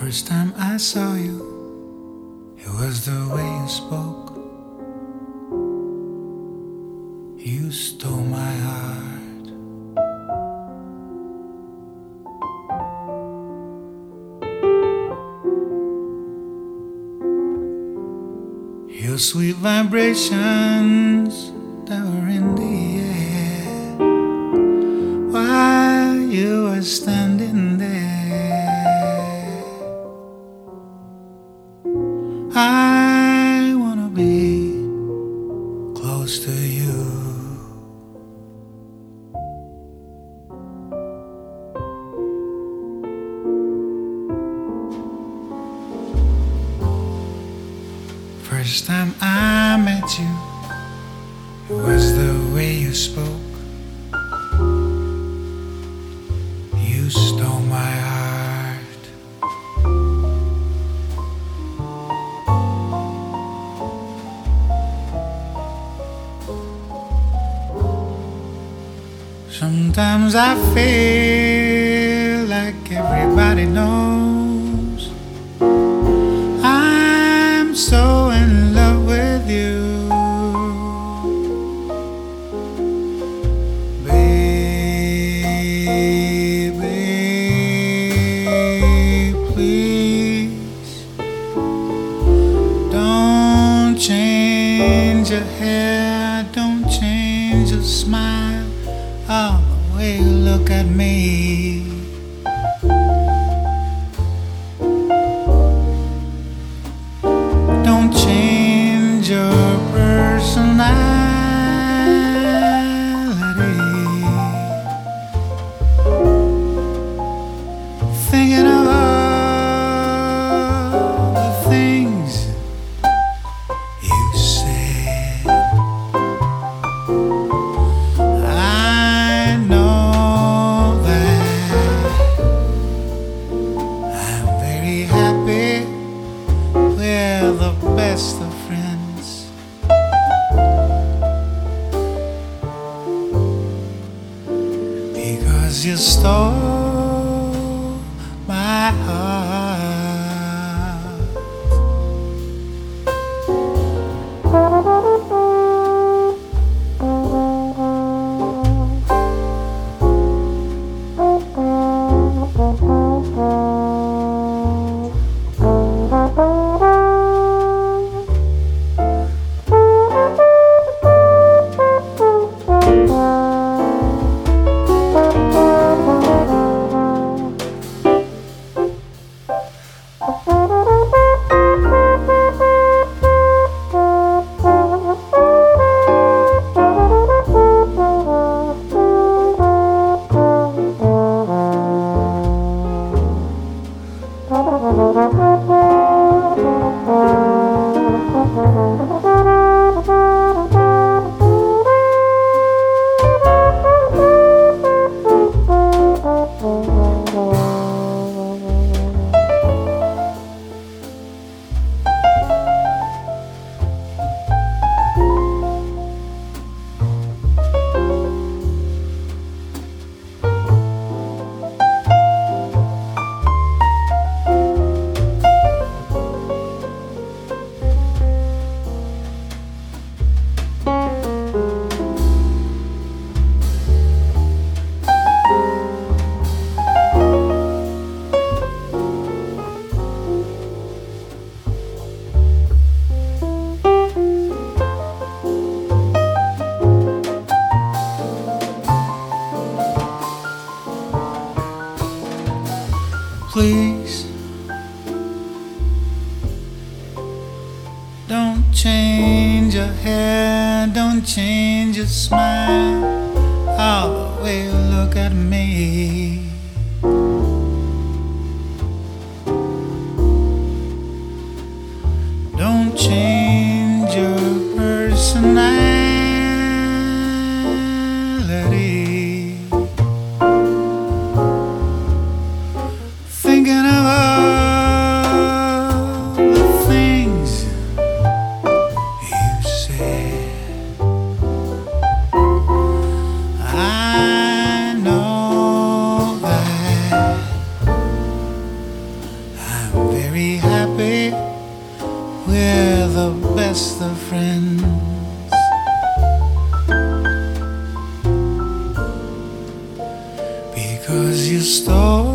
First time I saw you, it was the way you spoke. You stole my heart. Your sweet vibrations that were in the air while you were standing there. I wanna be close to you. First time I met you, it was the way you spoke. You stole my heart. Sometimes I feel like everybody knows I'm so in love with you. Baby, please don't change your hair, don't change your smile. Oh, the way you look at me. Don't change your personality. Thinking of all the things you said. I know that I'm very happy. We're the best of friends. Because you stole my heart. Please don't change your hair, don't change your smile. Oh, the way you look at me. Don't change your personality. Thinking of all the things you said. I know that I'm very happy. We're the best of friends. Because you stole